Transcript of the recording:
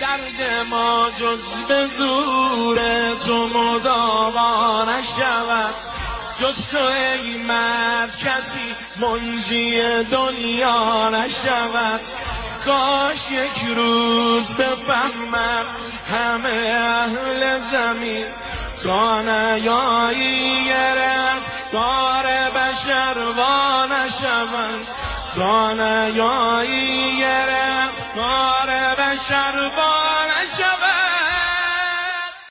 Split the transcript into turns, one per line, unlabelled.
درد ما جز به زور تو مداوا نشود، جز تو ای مرد کسی منجی دنیا نشود. کاش یک روز بفهمم همه اهل زمین، تا نیایی گرفتار بشر وا نشوند، تا نیایی گرفتار بشر وا نشوند.